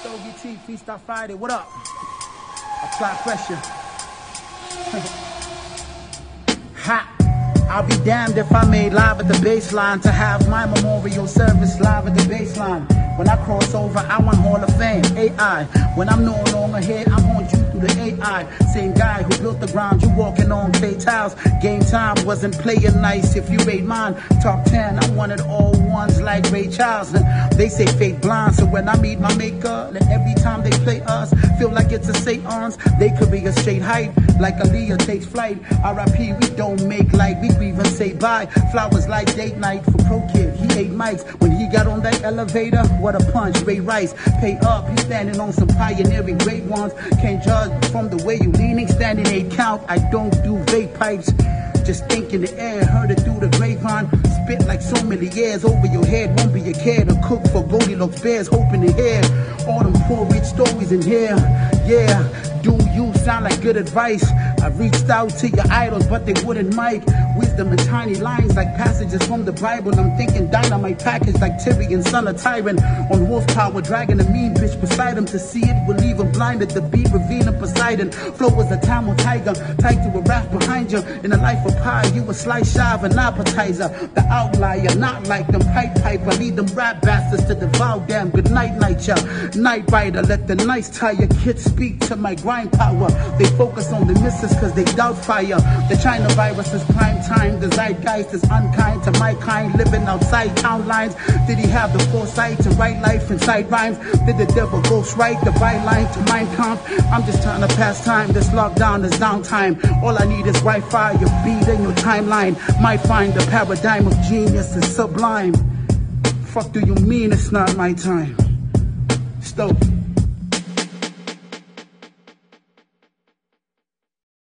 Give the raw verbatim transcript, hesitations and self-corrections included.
Stogie T, Freestyle Friday, what up? Apply pressure. Ha! I'll be damned if I made live at the baseline to have my memorial service live at the baseline. When I cross over, I want Hall of Fame, A I. When I'm no longer here, I'm on you through the A I. Same guy who built the ground, you walking on clay tiles. Game time wasn't playing nice if you rate mine. Top ten, I wanted all ones like Ray Charles. They say fake blind, so when I meet my maker, then every time they play us, feel like it's a seance. They could be a straight height, like Aaliyah takes flight. R I P, we don't make light, we even say bye. Flowers like date night for Pro Kid, he ate mics. When he got on that elevator, what a punch, Ray Rice. Pay up, he's standing on some pioneering great ones. Can't judge from the way you leaning, standing eight count. I don't do vape pipes, just think in the air, heard it through the grapevine. Spit like so many years over your head, won't be a care to cook for Goldilocks bears, hoping to hear all them poor rich stories in here. Yeah, do you sound like good advice? I reached out to your idols, but they wouldn't mic. Wisdom in tiny lines like passages from the Bible. I'm thinking dynamite package like Tyrion, son of Tyrant. On horsepower, dragging a mean bitch beside him. To see it will leave him blinded. The beat ravine of Poseidon. Flow was a Tamil tiger, tied to a raft behind you. In a life of pie, you a slice shy of an appetizer. The outlier, not like them pipe piper. Lead them rap bastards to devour them. Good night, night, ya. Night rider, let the nice tire kids speak to my grind power. They focus on the misses cause they doubt fire. The China virus is prime time. The zeitgeist is unkind to my kind, living outside town lines. Did he have the foresight to write life inside rhymes? Did the devil ghost write the right line to Mein Kampf? I'm just trying to pass time. This lockdown is downtime. All I need is Wi-Fi, your beat and your timeline. Might find the paradigm of genius is sublime. Fuck do you mean it's not my time? Stogie.